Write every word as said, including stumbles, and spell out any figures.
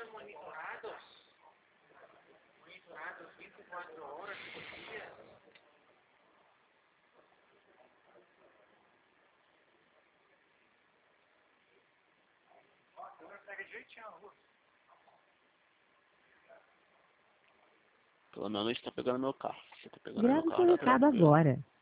são monitorados, monitorados vinte e quatro horas por dia. Ó, a câmera pega direitinho a rua. Pelo menos está pegando meu carro. Você tá pegando Grave meu carro, seu dá recado tranquilo. agora.